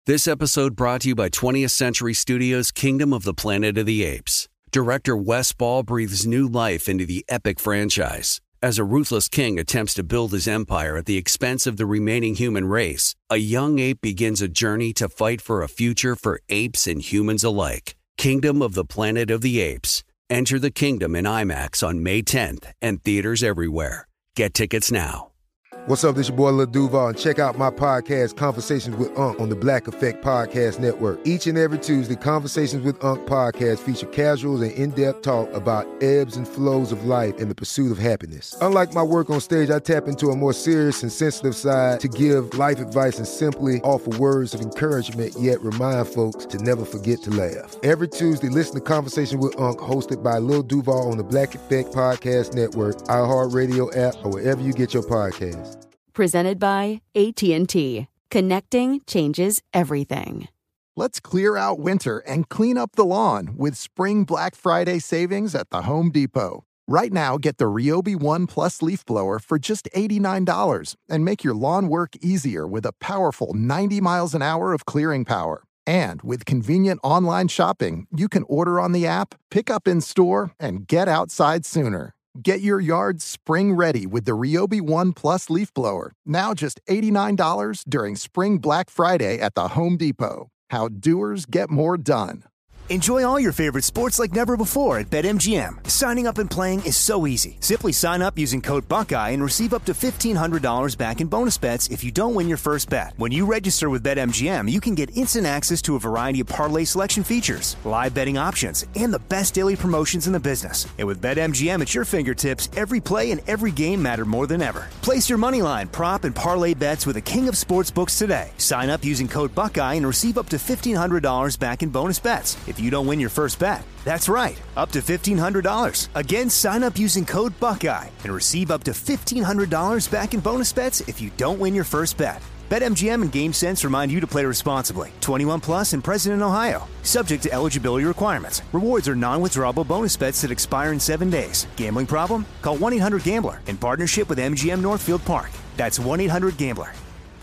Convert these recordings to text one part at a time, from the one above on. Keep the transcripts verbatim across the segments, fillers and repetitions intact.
This episode brought to you by twentieth Century Studios' Kingdom of the Planet of the Apes. Director Wes Ball breathes new life into the epic franchise. As a ruthless king attempts to build his empire at the expense of the remaining human race, a young ape begins a journey to fight for a future for apes and humans alike. Kingdom of the Planet of the Apes. Enter the kingdom in IMAX on May tenth and theaters everywhere. Get tickets now. What's up, this your boy Lil Duval, and check out my podcast, Conversations with Unc, on the Black Effect Podcast Network. Each and every Tuesday, Conversations with Unc podcast feature casual and in-depth talk about ebbs and flows of life and the pursuit of happiness. Unlike my work on stage, I tap into a more serious and sensitive side to give life advice and simply offer words of encouragement, yet remind folks to never forget to laugh. Every Tuesday, listen to Conversations with Unc, hosted by Lil Duval on the Black Effect Podcast Network, iHeartRadio app, or wherever you get your podcasts. Presented by A T and T. Connecting changes everything. Let's clear out winter and clean up the lawn with spring Black Friday savings at the Home Depot. Right now, get the Ryobi One Plus leaf blower for just eighty-nine dollars and make your lawn work easier with a powerful ninety miles an hour of clearing power. And with convenient online shopping, you can order on the app, pick up in store, and get outside sooner. Get your yard spring ready with the Ryobi One Plus leaf blower. Now just eighty-nine dollars during Spring Black Friday at the Home Depot. How doers get more done. Enjoy all your favorite sports like never before at BetMGM. Signing up and playing is so easy. Simply sign up using code Buckeye and receive up to fifteen hundred dollars back in bonus bets if you don't win your first bet. When you register with BetMGM, you can get instant access to a variety of parlay selection features, live betting options, and the best daily promotions in the business. And with BetMGM at your fingertips, every play and every game matter more than ever. Place your moneyline, prop, and parlay bets with the king of sportsbooks today. Sign up using code Buckeye and receive up to fifteen hundred dollars back in bonus bets if you don't win your first bet. That's right, up to fifteen hundred dollars. Again, sign up using code Buckeye and receive up to fifteen hundred dollars back in bonus bets if you don't win your first bet. BetMGM and GameSense remind you to play responsibly. twenty-one plus and present in Ohio. Subject to eligibility requirements. Rewards are non-withdrawable bonus bets that expire in seven days. Gambling problem? Call one eight hundred gambler in partnership with M G M Northfield Park. That's one eight hundred gambler.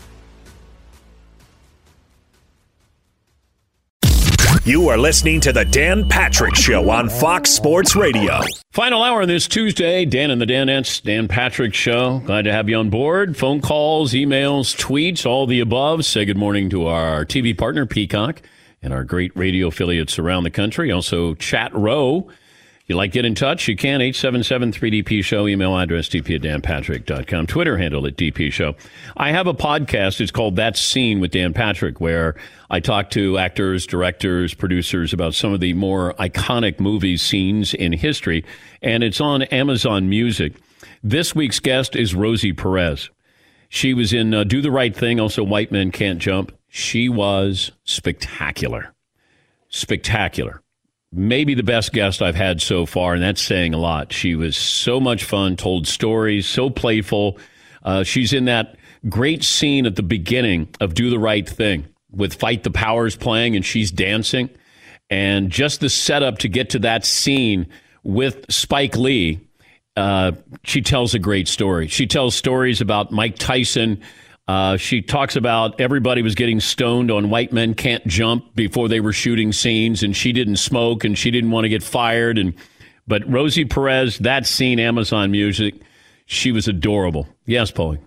You are listening to the Dan Patrick Show on Fox Sports Radio. Final hour on this Tuesday. Dan and the Danettes, Dan Patrick Show. Glad to have you on board. Phone calls, emails, tweets, all the above. Say good morning to our T V partner, Peacock, and our great radio affiliates around the country. Also, Chat Row. If you'd like to get in touch, you can. eight seven seven three D P show. Email address d p at dan patrick dot com. Twitter handle at D P Show. I have a podcast. It's called That Scene with Dan Patrick, where I talk to actors, directors, producers about some of the more iconic movie scenes in history. And it's on Amazon Music. This week's guest is Rosie Perez. She was in uh, Do the Right Thing, also White Men Can't Jump. She was spectacular. Spectacular. Maybe the best guest I've had so far, and that's saying a lot. She was so much fun, told stories, so playful. Uh, she's in that great scene at the beginning of Do the Right Thing with Fight the Powers playing, and she's dancing. And just the setup to get to that scene with Spike Lee, uh, she tells a great story. She tells stories about Mike Tyson. Uh, she talks about everybody was getting stoned on White Men Can't Jump before they were shooting scenes, and she didn't smoke, and she didn't want to get fired. And but Rosie Perez, that scene, Amazon Music, she was adorable. Yes, Paulie.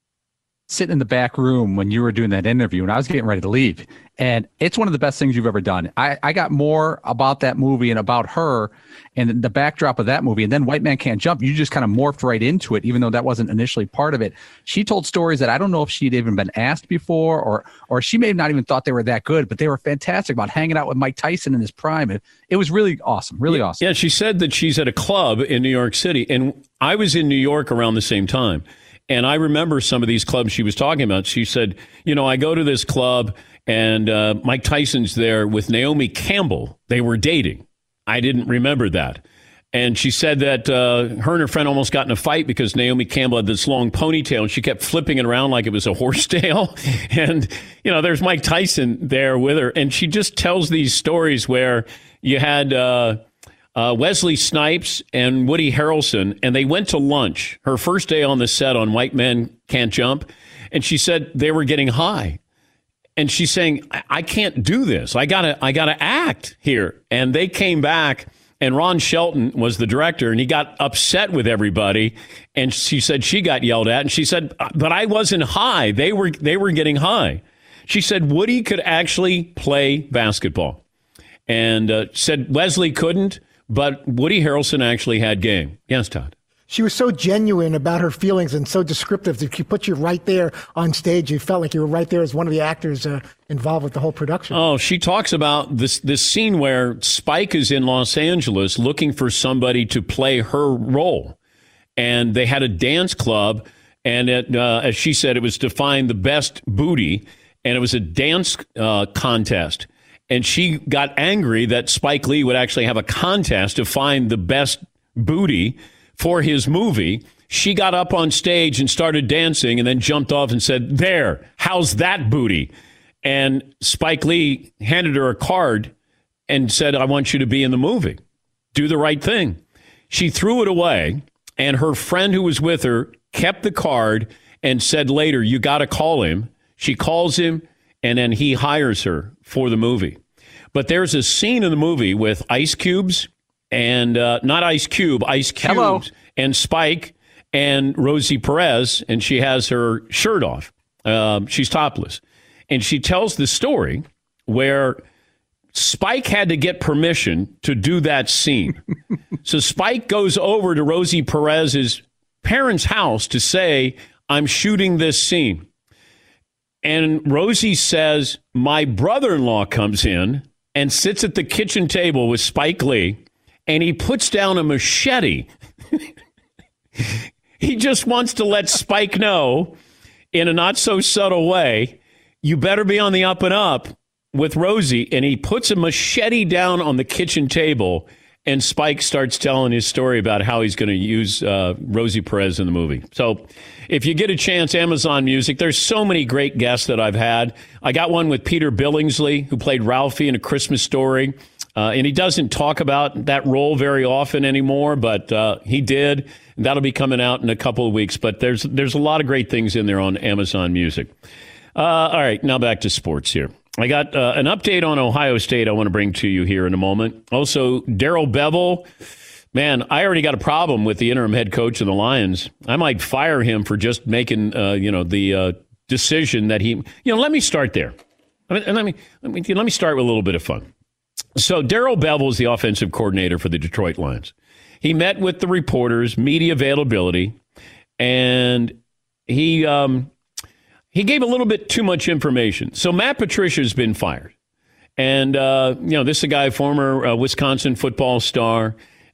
Sitting in the back room when you were doing that interview, and I was getting ready to leave, and it's one of the best things you've ever done. I, I got more about that movie and about her and the backdrop of that movie, and then White Man Can't Jump. You just kind of morphed right into it, even though that wasn't initially part of it. She told stories that I don't know if she'd even been asked before, or or she may have not even thought they were that good, but they were fantastic about hanging out with Mike Tyson in his prime. It, it was really awesome, really awesome. Yeah, she said that she's at a club in New York City, and I was in New York around the same time. And I remember some of these clubs she was talking about. She said, you know, I go to this club and uh, Mike Tyson's there with Naomi Campbell. They were dating. I didn't remember that. And she said that uh, her and her friend almost got in a fight because Naomi Campbell had this long ponytail and she kept flipping it around like it was a horsetail. And, you know, there's Mike Tyson there with her. And she just tells these stories where you had uh, uh, Wesley Snipes and Woody Harrelson, and they went to lunch her first day on the set on White Men Can't Jump. And she said they were getting high. And she's saying, I, I can't do this. I gotta, I gotta act here. And they came back, and Ron Shelton was the director, and he got upset with everybody. And she said she got yelled at, and she said, but I wasn't high. They were, they were getting high. She said Woody could actually play basketball, and uh, said Leslie couldn't, but Woody Harrelson actually had game. Yes, Todd. She was so genuine about her feelings and so descriptive that she put you right there on stage. You felt like you were right there as one of the actors uh, involved with the whole production. Oh, she talks about this this scene where Spike is in Los Angeles looking for somebody to play her role. And they had a dance club, and it, uh, as she said, it was to find the best booty, and it was a dance uh, contest. And she got angry that Spike Lee would actually have a contest to find the best booty for his movie. She got up on stage and started dancing and then jumped off and said, there, how's that booty? And Spike Lee handed her a card and said, I want you to be in the movie. Do the right thing. She threw it away, and her friend who was with her kept the card and said later, you got to call him. She calls him, and then he hires her for the movie. But there's a scene in the movie with Ice Cubes, and uh, not Ice Cube, Ice Cubes, Hello. and Spike and Rosie Perez, and she has her shirt off. Um, she's topless. And she tells the story where Spike had to get permission to do that scene. So Spike goes over to Rosie Perez's parents' house to say, I'm shooting this scene. And Rosie says, my brother-in-law comes in and sits at the kitchen table with Spike Lee, and he puts down a machete. He just wants to let Spike know in a not-so-subtle way, you better be on the up and up with Rosie. And he puts a machete down on the kitchen table, and Spike starts telling his story about how he's going to use uh, Rosie Perez in the movie. So if you get a chance, Amazon Music, there's so many great guests that I've had. I got one with Peter Billingsley, who played Ralphie in A Christmas Story. Uh, and he doesn't talk about that role very often anymore, but uh, he did. That'll be coming out in a couple of weeks. But there's there's a lot of great things in there on Amazon Music. Uh, all right, now back to sports here. I got uh, an update on Ohio State I want to bring to you here in a moment. Also, Darrell Bevell. Man, I already got a problem with the interim head coach of the Lions. I might fire him for just making, uh, you know, the uh, decision that he, you know, let me start there. Let me, let me, let me, let me start with a little bit of fun. So Darrell Bevell is the offensive coordinator for the Detroit Lions. He met with the reporters, media availability, and he um, he gave a little bit too much information. So Matt Patricia has been fired. And, uh, you know, this is a guy, former uh, Wisconsin football star,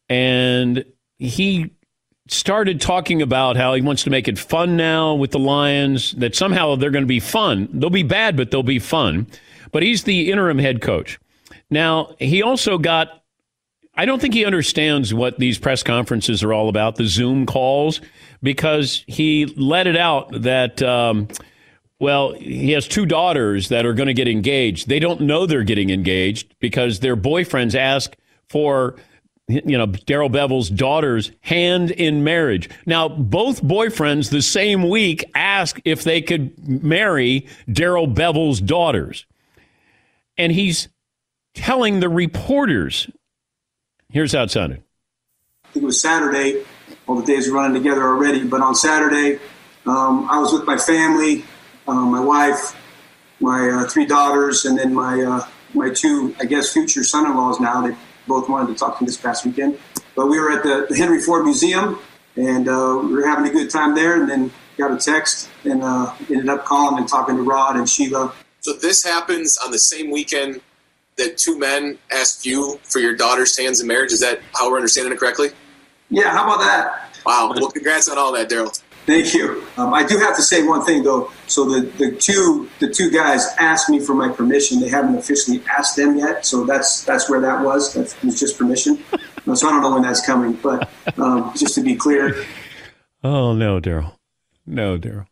and he started talking about how he wants to make it fun now with the Lions, that somehow they're going to be fun. They'll be bad, but they'll be fun. But he's the interim head coach. Now, he also got, I don't think he understands what these press conferences are all about, the Zoom calls, because he let it out that, um, well, he has two daughters that are going to get engaged. They don't know they're getting engaged because their boyfriends ask for, you know, Darrell Bevell's daughter's hand in marriage. Now, both boyfriends the same week asked if they could marry Darrell Bevell's daughters. And he's telling the reporters, here's how it sounded. I think it was Saturday. All the days are running together already. But on Saturday, um, I was with my family, um, my wife, my uh, three daughters, and then my uh, my two, I guess, future son-in-laws now. They both wanted to talk to me this past weekend. But we were at the, the Henry Ford Museum, and uh, we were having a good time there, and then got a text and uh, ended up calling and talking to Rod and Sheila. So this happens on the same weekend that two men asked you for your daughter's hands in marriage. Is that how we're understanding it correctly? Yeah, how about that? Wow. Well, congrats on all that, Darrell. Thank you. Um, I do have to say one thing, though. So the, the two the two guys asked me for my permission. They haven't officially asked them yet, so that's that's where that was. That was just permission. So I don't know when that's coming, but um, just to be clear. Oh, no, Darrell. No, Darrell.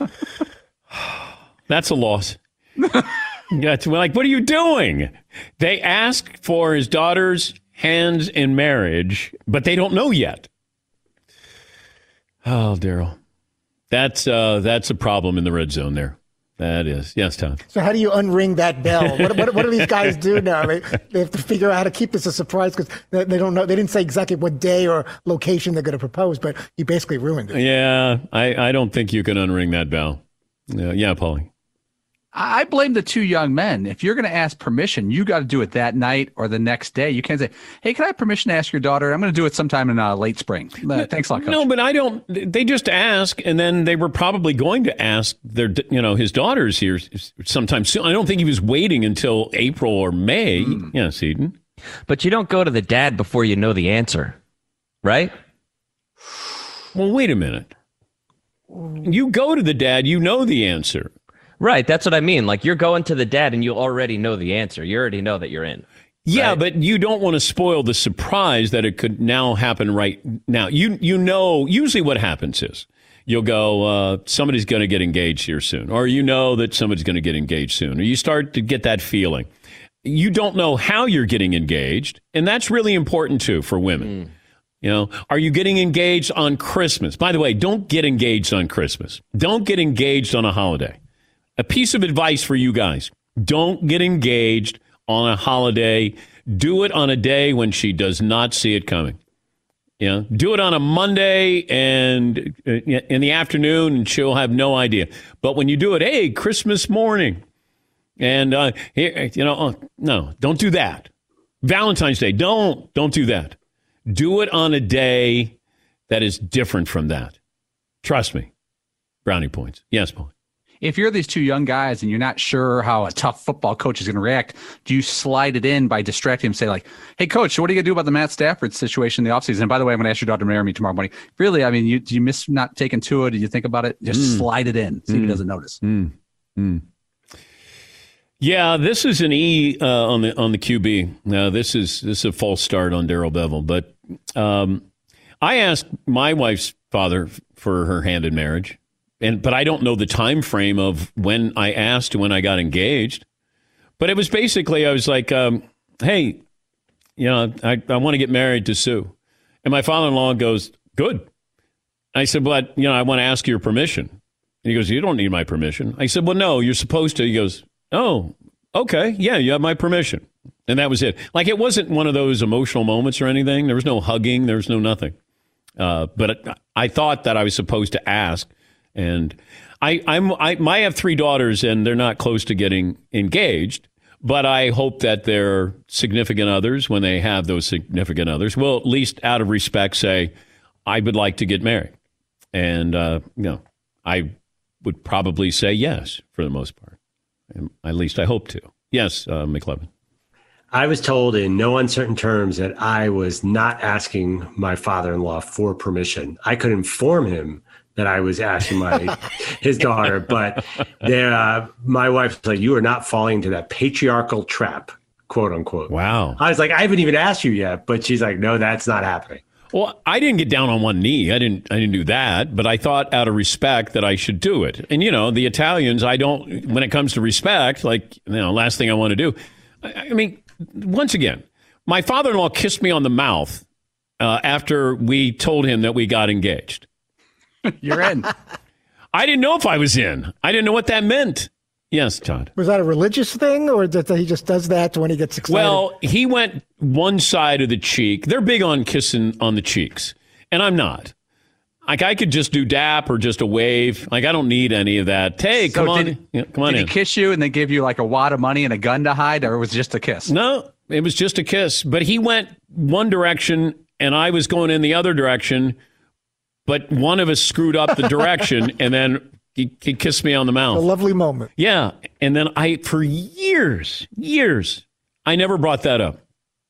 That's a loss. That's like, what are you doing? They ask for his daughter's hands in marriage, but they don't know yet. Oh, Darrell. That's uh, that's a problem in the red zone there That is. Yes, Tom. So how do you unring that bell? What, what, what do these guys do now? They, they have to figure out how to keep this a surprise because they, they don't know. They didn't say exactly what day or location they're going to propose, but you basically ruined it. Yeah, I, I don't think you can unring that bell. Yeah, yeah, Paulie. I blame the two young men. If you're going to ask permission, you got to do it that night or the next day. You can't say, hey, can I have permission to ask your daughter? I'm going to do it sometime in uh, late spring. Uh, thanks a lot, Coach. No, but I don't. They just ask, and then they were probably going to ask their, you know, his daughters here sometime soon. I don't think he was waiting until April or May. Mm. Yes, Eden. But you don't go to the dad before you know the answer, right? Well, wait a minute. You go to the dad, you know the answer. Right, that's what I mean. Like, you're going to the dad and you already know the answer. You already know that you're in. Yeah, right? But you don't want to spoil the surprise that it could now happen right now. You you know, usually what happens is you'll go, uh, somebody's going to get engaged here soon. Or you know that somebody's going to get engaged soon. Or you start to get that feeling. You don't know how you're getting engaged. And that's really important, too, for women. Mm. You know, are you getting engaged on Christmas? By the way, don't get engaged on Christmas. Don't get engaged on a holiday. A piece of advice for you guys. Don't get engaged on a holiday. Do it on a day when she does not see it coming. You know, do it on a Monday and in the afternoon and she'll have no idea. But when you do it, hey, Christmas morning. And, uh, here, you know, uh, no, don't do that. Valentine's Day, don't, don't do that. Do it on a day that is different from that. Trust me. Brownie points. Yes, Paul. If you're these two young guys and you're not sure how a tough football coach is going to react, do you slide it in by distracting him? Say like, hey, coach, what are you going to do about the Matt Stafford situation in the offseason? And by the way, I'm going to ask your daughter to marry me tomorrow morning. Really, I mean, you, do you miss not taking to it? Do you think about it? Just mm. slide it in. See mm. if he doesn't notice. Mm. Mm. Yeah, this is an E uh, on the on the Q B. Now, this is this is a false start on Darrell Bevell. But um, I asked my wife's father for her hand in marriage. And but I don't know the time frame of when I asked to when I got engaged. But it was basically, I was like, um, hey, you know, I, I want to get married to Sue. And my father-in-law goes, good. I said, but, you know, I want to ask your permission. And he goes, you don't need my permission. I said, well, no, you're supposed to. He goes, oh, okay, yeah, you have my permission. And that was it. Like, it wasn't one of those emotional moments or anything. There was no hugging. There was no nothing. Uh, but I thought that I was supposed to ask. And I, I'm, I, I have three daughters, and they're not close to getting engaged. But I hope that their significant others, when they have those significant others, will at least out of respect say, I would like to get married. And, uh, you know, I would probably say yes for the most part. At least I hope to. Yes, uh, McLevin. I was told in no uncertain terms that I was not asking my father-in-law for permission. I could inform him that I was asking my his daughter, but there, uh, my wife was like, you are not falling into that patriarchal trap, quote unquote. Wow. I was like, I haven't even asked you yet, but she's like, no, that's not happening. Well, I didn't get down on one knee. I didn't I didn't do that, but I thought out of respect that I should do it. And, you know, the Italians, I don't, when it comes to respect, like, you know, last thing I want to do. I, I mean, once again, my father-in-law kissed me on the mouth uh, after we told him that we got engaged. You're in. I didn't know if I was in. I didn't know what that meant. Yes, Todd. Was that a religious thing, or that he just does that when he gets excited? Well, he went one side of the cheek. They're big on kissing on the cheeks, and I'm not. Like, I could just do dap or just a wave. Like, I don't need any of that. Hey, so come on, did, yeah, come on did in. Did he kiss you and then give you like a wad of money and a gun to hide, or was it just a kiss? No, it was just a kiss. But he went one direction, and I was going in the other direction. But one of us screwed up the direction, and then he, he kissed me on the mouth. A lovely moment. Yeah. And then I, for years, years, I never brought that up.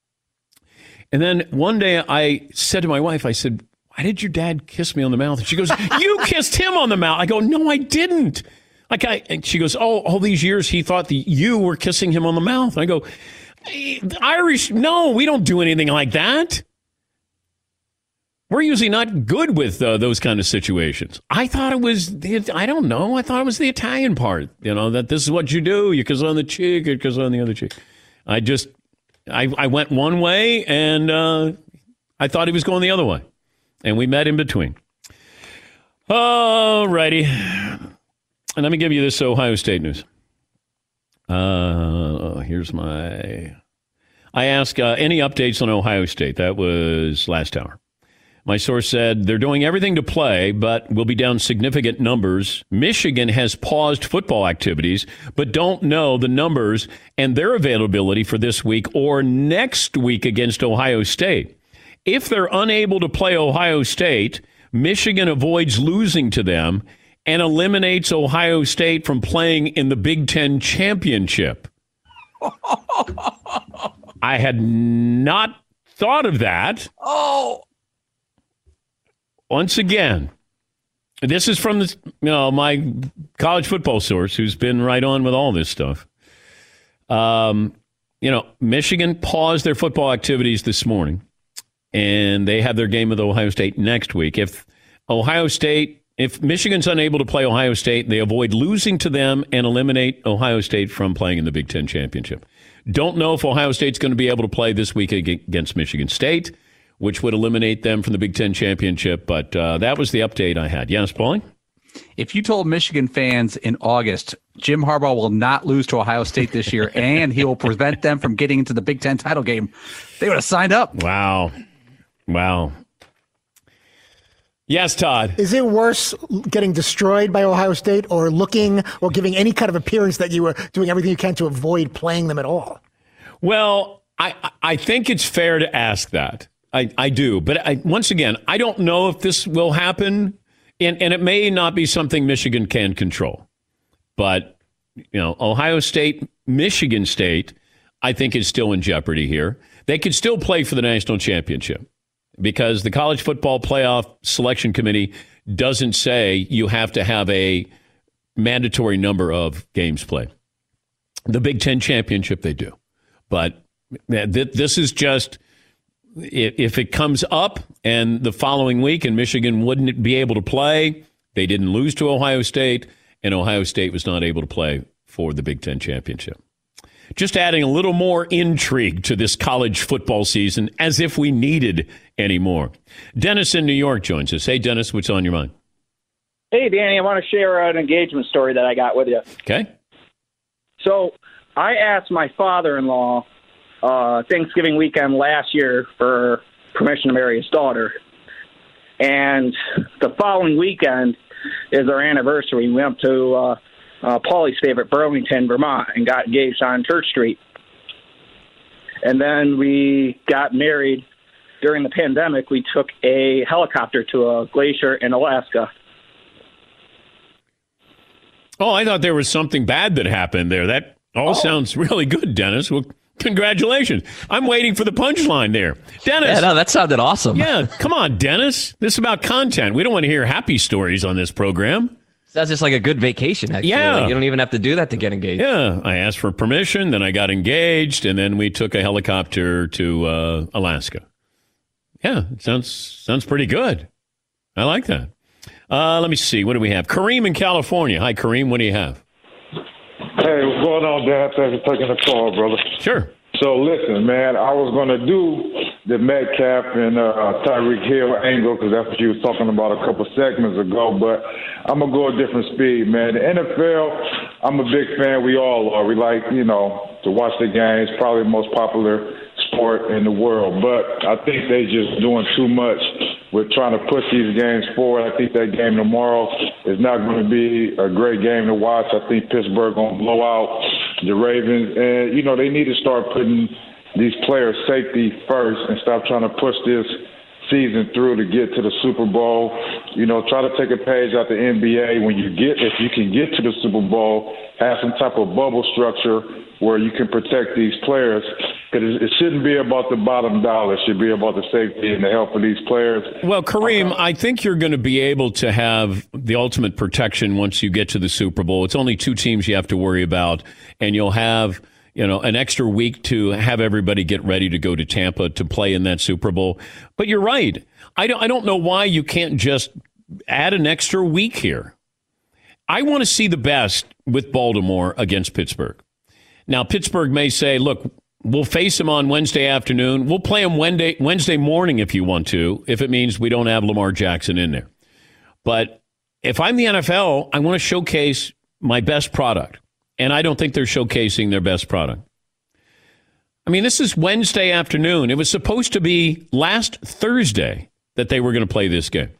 And then one day I said to my wife, I said, why did your dad kiss me on the mouth? And she goes, you kissed him on the mouth. I go, no, I didn't. Like I, and she goes, oh, all these years he thought that you were kissing him on the mouth. And I go, Irish, no, we don't do anything like that. We're usually not good with uh, those kind of situations. I thought it was, the, I don't know, I thought it was the Italian part, you know, that this is what you do. You kiss on the cheek, you kiss on the other cheek. I just, I, I went one way, and uh, I thought he was going the other way. And we met in between. All righty. and let me give you this Ohio State news. Uh, here's my... I asked uh, any updates on Ohio State. That was last hour. My source said they're doing everything to play, but will be down significant numbers. Michigan has paused football activities, but don't know the numbers and their availability for this week or next week against Ohio State. If they're unable to play Ohio State, Michigan avoids losing to them and eliminates Ohio State from playing in the Big Ten championship. I had not thought of that. Oh. Once again, this is from the, you know, my college football source who's been right on with all this stuff. Um, you know, Michigan paused their football activities this morning, and they have their game with Ohio State next week. If Ohio State, if Michigan's unable to play Ohio State, they avoid losing to them and eliminate Ohio State from playing in the Big Ten championship. Don't know if Ohio State's going to be able to play this week against Michigan State, which would eliminate them from the Big Ten championship. But uh, that was the update I had. Yes, Paulie? If you told Michigan fans in August, Jim Harbaugh will not lose to Ohio State this year, and he will prevent them from getting into the Big Ten title game, they would have signed up. Wow. Wow. Yes, Todd. Is it worse getting destroyed by Ohio State or looking or giving any kind of appearance that you were doing everything you can to avoid playing them at all? Well, I, I think it's fair to ask that. I, I do. But I, once again, I don't know if this will happen, and, and it may not be something Michigan can control. But, you know, Ohio State, Michigan State, I think is still in jeopardy here. They could still play for the national championship because the College Football Playoff Selection Committee doesn't say you have to have a mandatory number of games played. The Big Ten championship, they do. But th- this is just... If it comes up and the following week and Michigan wouldn't be able to play, they didn't lose to Ohio State, and Ohio State was not able to play for the Big Ten championship. Just adding a little more intrigue to this college football season, as if we needed any more. Dennis in New York joins us. Hey, Dennis, what's on your mind? Hey, Danny, I want to share an engagement story that I got with you. Okay. So I asked my father-in-law Uh, Thanksgiving weekend last year for permission to marry his daughter. And the following weekend is our anniversary. We went up to uh, uh, Paulie's favorite, Burlington, Vermont, and got engaged on Church Street. And then we got married during the pandemic. We took a helicopter to a glacier in Alaska. Oh, I thought there was something bad that happened there. That all oh. sounds really good, Dennis. Well, congratulations. I'm waiting for the punchline there. Dennis. Yeah, no, that sounded awesome. Yeah, come on, Dennis. This is about content. We don't want to hear happy stories on this program. That's just like a good vacation, actually. Yeah. Like, you don't even have to do that to get engaged. Yeah, I asked for permission, then I got engaged, and then we took a helicopter to uh, Alaska. Yeah, it sounds, sounds pretty good. I like that. Uh, let me see. What do we have? Kareem in California. Hi, Kareem. What do you have? Hey, what's going on, Dan? Thanks for taking the call, brother. Sure. So, listen, man, I was going to do the Metcalf and uh, Tyreek Hill angle because that's what you was talking about a couple segments ago, but I'm going to go a different speed, man. The N F L, I'm a big fan. We all are. We like, you know, to watch the games, probably the most popular sport in the world, but I think they just doing too much with trying to push these games forward. I think that game tomorrow is not going to be a great game to watch. I think Pittsburgh going to blow out the Ravens. And, you know, they need to start putting these players' safety first and stop trying to push this season through to get to the Super Bowl. You know, try to take a page out the N B A. When you get, if you can get to the Super Bowl, have some type of bubble structure where you can protect these players. Because it shouldn't be about the bottom dollar. It should be about the safety and the health of these players. Well, Kareem, I think you're going to be able to have the ultimate protection once you get to the Super Bowl. It's only two teams you have to worry about, and you'll have, you know, an extra week to have everybody get ready to go to Tampa to play in that Super Bowl. But you're right. I don't, I don't know why you can't just add an extra week here. I want to see the best with Baltimore against Pittsburgh. Now, Pittsburgh may say, look, we'll face them on Wednesday afternoon. We'll play them Wednesday, Wednesday morning if you want to, if it means we don't have Lamar Jackson in there. But if I'm the N F L, I want to showcase my best product. And I don't think they're showcasing their best product. I mean, this is Wednesday afternoon. It was supposed to be last Thursday that they were going to play this game.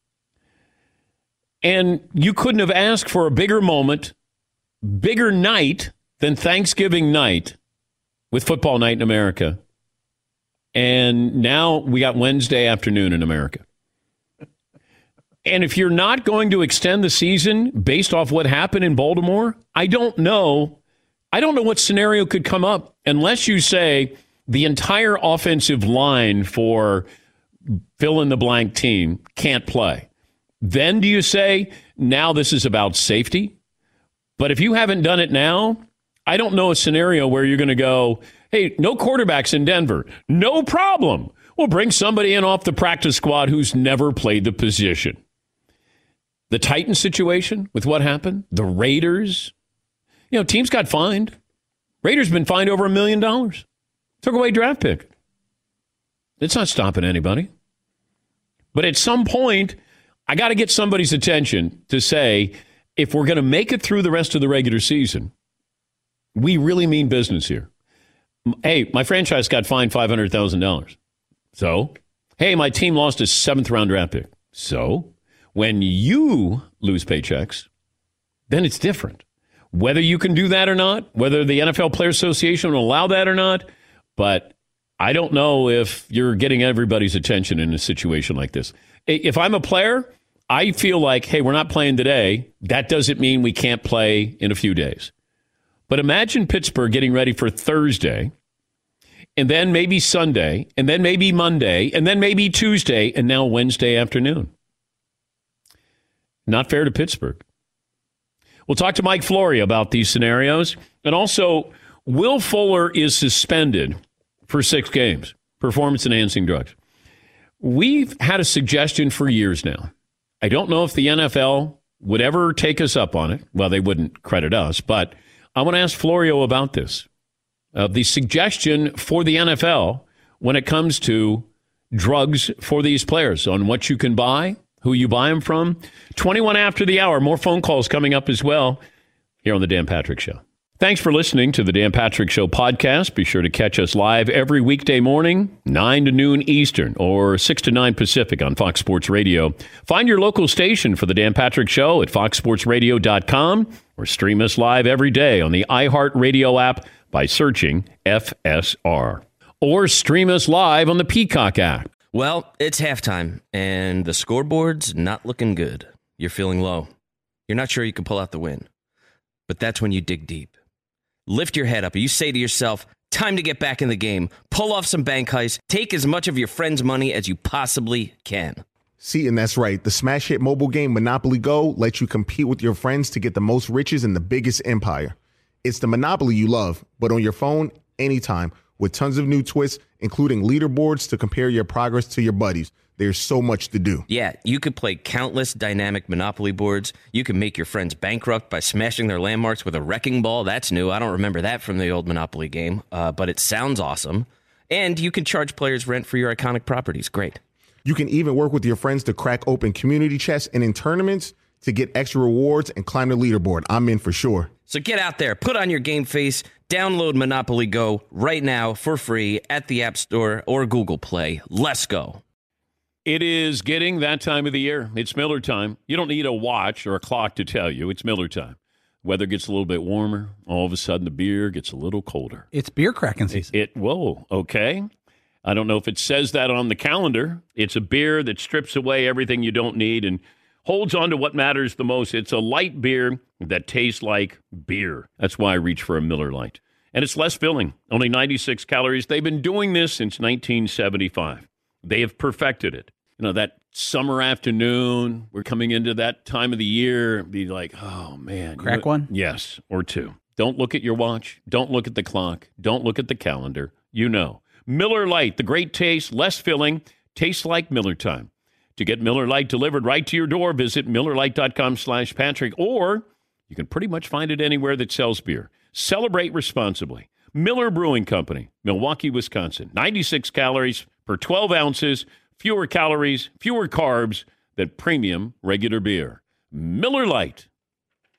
And you couldn't have asked for a bigger moment, bigger night than Thanksgiving night with Football Night in America. And now we got Wednesday afternoon in America. And if you're not going to extend the season based off what happened in Baltimore, I don't know. I don't know what scenario could come up unless you say the entire offensive line for fill in the blank team can't play. Then do you say, now this is about safety? But if you haven't done it now, I don't know a scenario where you're going to go, hey, no quarterbacks in Denver. No problem. We'll bring somebody in off the practice squad who's never played the position. The Titans situation with what happened, the Raiders, you know, teams got fined. Raiders been fined over a million dollars. Took away draft pick. It's not stopping anybody. But at some point, I got to get somebody's attention to say, if we're going to make it through the rest of the regular season, we really mean business here. Hey, my franchise got fined five hundred thousand dollars. So, hey, my team lost a seventh round draft pick. So, when you lose paychecks, then it's different. Whether you can do that or not, whether the N F L Players Association will allow that or not, but I don't know if you're getting everybody's attention in a situation like this. If I'm a player, I feel like, hey, we're not playing today. That doesn't mean we can't play in a few days. But imagine Pittsburgh getting ready for Thursday, and then maybe Sunday, and then maybe Monday, and then maybe Tuesday, and now Wednesday afternoon. Not fair to Pittsburgh. We'll talk to Mike Flory about these scenarios. And also, Will Fuller is suspended for six games, performance-enhancing drugs. We've had a suggestion for years now. I don't know if the N F L would ever take us up on it. Well, they wouldn't credit us, but I want to ask Florio about this. Uh, the suggestion for the N F L when it comes to drugs for these players, on what you can buy, who you buy them from. twenty-one after the hour. More phone calls coming up as well here on The Dan Patrick Show. Thanks for listening to the Dan Patrick Show podcast. Be sure to catch us live every weekday morning, nine to noon Eastern or six to nine Pacific on Fox Sports Radio. Find your local station for the Dan Patrick Show at fox sports radio dot com or stream us live every day on the iHeartRadio app by searching F S R. Or stream us live on the Peacock app. Well, it's halftime, and the scoreboard's not looking good. You're feeling low. You're not sure you can pull out the win. But that's when you dig deep. Lift your head up. You say to yourself, time to get back in the game. Pull off some bank heists. Take as much of your friend's money as you possibly can. See, and that's right. The smash hit mobile game Monopoly Go lets you compete with your friends to get the most riches in the biggest empire. It's the Monopoly you love, but on your phone, anytime, with tons of new twists, including leaderboards to compare your progress to your buddies. There's so much to do. Yeah, you could play countless dynamic Monopoly boards. You can make your friends bankrupt by smashing their landmarks with a wrecking ball. That's new. I don't remember that from the old Monopoly game, uh, but it sounds awesome. And you can charge players rent for your iconic properties. Great. You can even work with your friends to crack open community chests and in tournaments to get extra rewards and climb the leaderboard. I'm in for sure. So get out there, put on your game face, download Monopoly Go right now for free at the App Store or Google Play. Let's go. It is getting that time of the year. It's Miller time. You don't need a watch or a clock to tell you. It's Miller time. Weather gets a little bit warmer. All of a sudden, the beer gets a little colder. It's beer cracking season. It, it whoa, okay. I don't know if it says that on the calendar. It's a beer that strips away everything you don't need and holds on to what matters the most. It's a light beer that tastes like beer. That's why I reach for a Miller Lite. And it's less filling, only ninety-six calories. They've been doing this since nineteen seventy-five. They have perfected it. You know, that summer afternoon, we're coming into that time of the year, be like, oh, man. Crack you know, one? Yes, or two. Don't look at your watch. Don't look at the clock. Don't look at the calendar. You know. Miller Lite, the great taste, less filling, tastes like Miller time. To get Miller Lite delivered right to your door, visit MillerLite.com slash Patrick, or you can pretty much find it anywhere that sells beer. Celebrate responsibly. Miller Brewing Company, Milwaukee, Wisconsin. ninety-six calories per twelve ounces. Fewer calories, fewer carbs than premium regular beer. Miller Lite.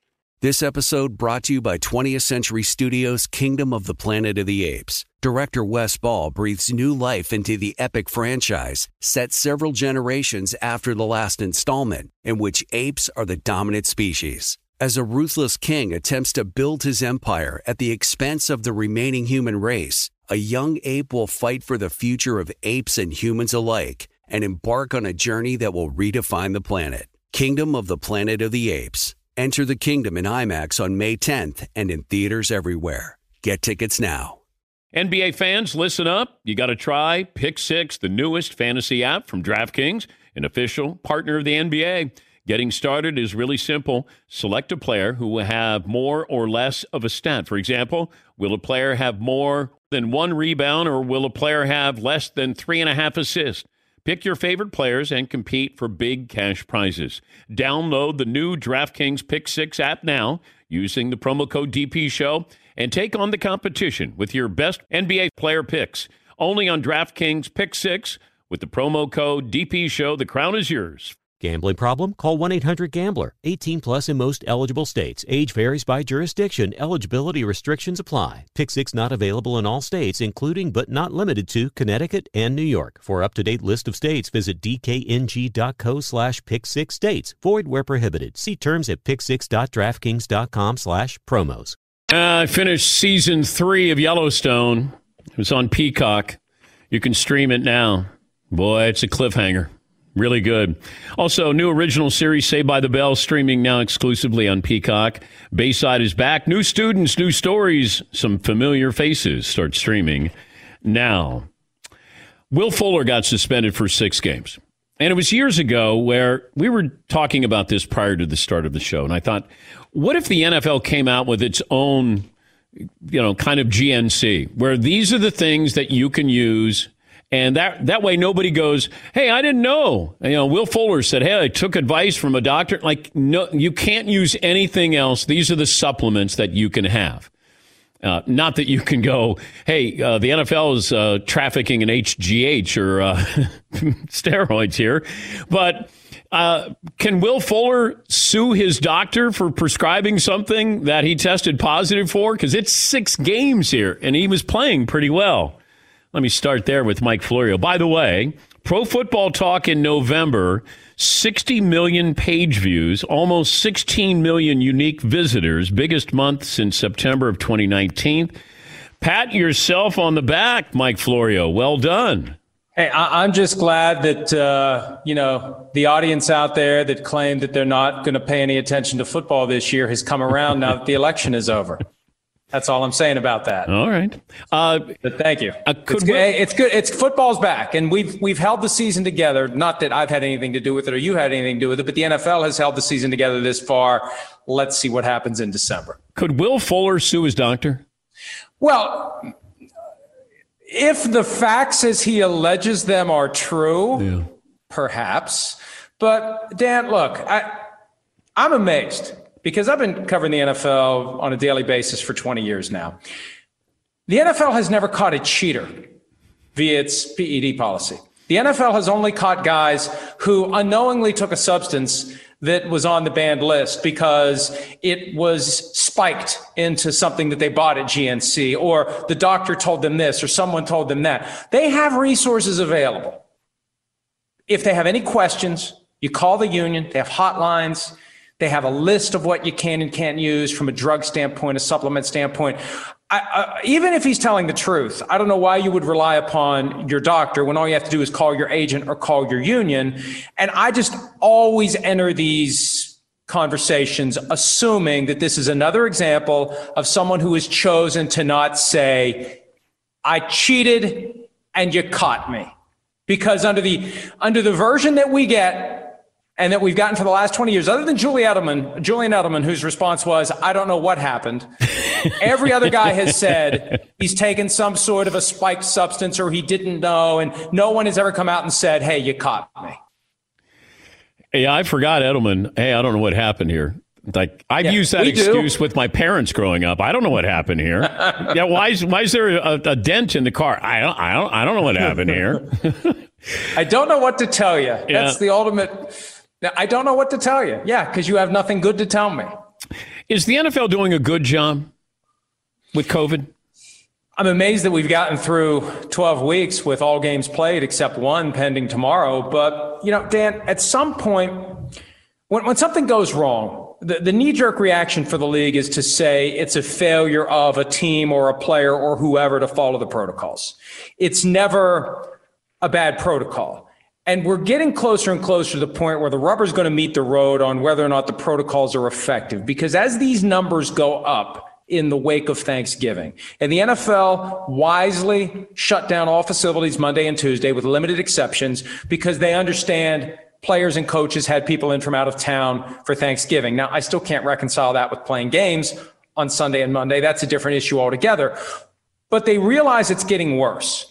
This episode brought to you by twentieth Century Studios' Kingdom of the Planet of the Apes. Director Wes Ball breathes new life into the epic franchise, set several generations after the last installment, in which apes are the dominant species. As a ruthless king attempts to build his empire at the expense of the remaining human race, a young ape will fight for the future of apes and humans alike and embark on a journey that will redefine the planet. Kingdom of the Planet of the Apes. Enter the kingdom in IMAX on May tenth and in theaters everywhere. Get tickets now. N B A fans, listen up. You got to try Pick Six, the newest fantasy app from DraftKings, an official partner of the N B A. Getting started is really simple. Select a player who will have more or less of a stat. For example, will a player have more than one rebound, or will a player have less than three and a half assists? Pick your favorite players and compete for big cash prizes. Download the new DraftKings Pick Six app now using the promo code D P Show and take on the competition with your best N B A player picks. Only on DraftKings Pick Six with the promo code D P Show. The crown is yours. Gambling problem? Call one eight hundred gambler. eighteen plus in most eligible states. Age varies by jurisdiction. Eligibility restrictions apply. Pick Six not available in all states, including but not limited to Connecticut and New York. For up-to-date list of states, visit dkng.co slash pick six states. Void where prohibited. See terms at pick six dot draftkings dot com slash promos. Uh, I finished season three of Yellowstone. It was on Peacock. You can stream it now. Boy, it's a cliffhanger. Really good. Also, new original series, Saved by the Bell, streaming now exclusively on Peacock. Bayside is back. New students, new stories, some familiar faces start streaming now. Will Fuller got suspended for six games. And it was years ago where we were talking about this prior to the start of the show. And I thought, what if the N F L came out with its own, you know, kind of G N C, where these are the things that you can use. And that that way nobody goes, hey, I didn't know. You know, Will Fuller said, hey, I took advice from a doctor. Like, no, you can't use anything else. These are the supplements that you can have. Uh, not that you can go, hey, uh, the N F L is uh, trafficking in H G H or uh, steroids here. But uh, can Will Fuller sue his doctor for prescribing something that he tested positive for? Because it's six games here, and he was playing pretty well. Let me start there with Mike Florio. By the way, Pro Football Talk in November, sixty million page views, almost sixteen million unique visitors, biggest month since September of twenty nineteen. Pat yourself on the back, Mike Florio. Well done. Hey, I- I'm just glad that, uh, you know, the audience out there that claimed that they're not going to pay any attention to football this year has come around now that the election is over. That's all I'm saying about that. All right. Uh, but thank you. Uh, it's, good. it's good. It's football's back, and we've we've held the season together. Not that I've had anything to do with it or you had anything to do with it, but the N F L has held the season together this far. Let's see what happens in December. Could Will Fuller sue his doctor? Well, if the facts as he alleges them are true, yeah. perhaps. But Dan, look, I I'm amazed. Because I've been covering the N F L on a daily basis for twenty years now. The N F L has never caught a cheater via its P E D policy. The N F L has only caught guys who unknowingly took a substance that was on the banned list because it was spiked into something that they bought at G N C, or the doctor told them this, or someone told them that. They have resources available. If they have any questions, you call the union. They have hotlines. They have a list of what you can and can't use from a drug standpoint, a supplement standpoint. I, I, even if he's telling the truth, I don't know why you would rely upon your doctor when all you have to do is call your agent or call your union. And I just always enter these conversations assuming that this is another example of someone who has chosen to not say, I cheated and you caught me. Because under the under the version that we get, and that we've gotten for the last twenty years, other than Julian Edelman, Julian Edelman, whose response was, I don't know what happened. Every other guy has said he's taken some sort of a spiked substance or he didn't know. And no one has ever come out and said, hey, you caught me. Hey, I forgot Edelman. Hey, I don't know what happened here. Like, I've yeah, used that excuse do. with my parents growing up. I don't know what happened here. yeah, why is why is there a, a dent in the car? I don't I don't I don't know what happened here. I don't know what to tell you. Yeah. That's the ultimate. I don't know what to tell you. Yeah, because you have nothing good to tell me. Is the N F L doing a good job with COVID? I'm amazed that we've gotten through twelve weeks with all games played except one pending tomorrow. But, you know, Dan, at some point, when, when something goes wrong, the, the knee-jerk reaction for the league is to say it's a failure of a team or a player or whoever to follow the protocols. It's never a bad protocol. And we're getting closer and closer to the point where the rubber's going to meet the road on whether or not the protocols are effective. Because as these numbers go up in the wake of Thanksgiving, and the N F L wisely shut down all facilities Monday and Tuesday with limited exceptions because they understand players and coaches had people in from out of town for Thanksgiving. Now, I still can't reconcile that with playing games on Sunday and Monday. That's a different issue altogether. But they realize it's getting worse.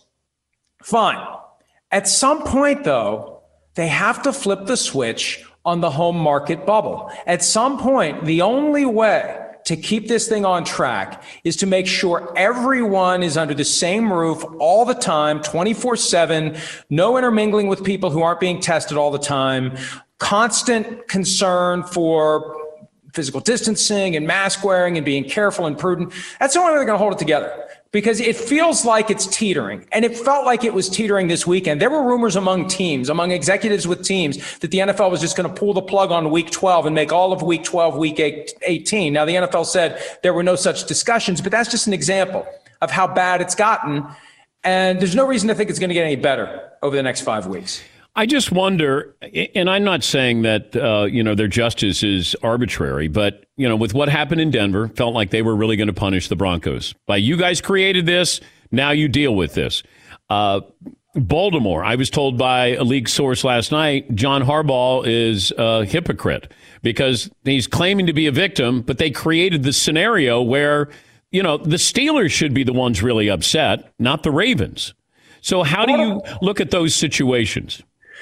Fine. At some point, though, they have to flip the switch on the home market bubble. At some point, the only way to keep this thing on track is to make sure everyone is under the same roof all the time, twenty-four seven, no intermingling with people who aren't being tested all the time, constant concern for physical distancing and mask wearing and being careful and prudent. That's the only way they're going to hold it together, because it feels like it's teetering. And it felt like it was teetering this weekend. There were rumors among teams, among executives with teams, that the N F L was just going to pull the plug on week twelve and make all of week twelve, week eighteen. Now, the N F L said there were no such discussions, but that's just an example of how bad it's gotten. And there's no reason to think it's going to get any better over the next five weeks. I just wonder, and I'm not saying that, uh, you know, their justice is arbitrary, but, you know, with what happened in Denver, felt like they were really going to punish the Broncos. By you guys created this, now you deal with this. Uh, Baltimore, I was told by a league source last night, John Harbaugh is a hypocrite because he's claiming to be a victim, but they created the scenario where, you know, the Steelers should be the ones really upset, not the Ravens. So how do you look at those situations?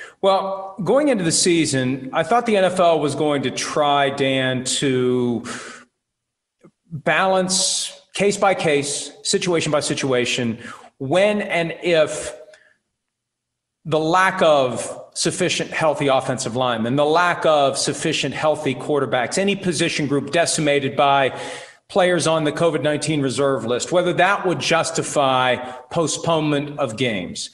Well, going into the season, I thought the N F L was going to try, Dan, to balance case by case, situation by situation, when and if the lack of sufficient healthy offensive linemen, the lack of sufficient healthy quarterbacks, any position group decimated by players on the COVID nineteen reserve list, whether that would justify postponement of games.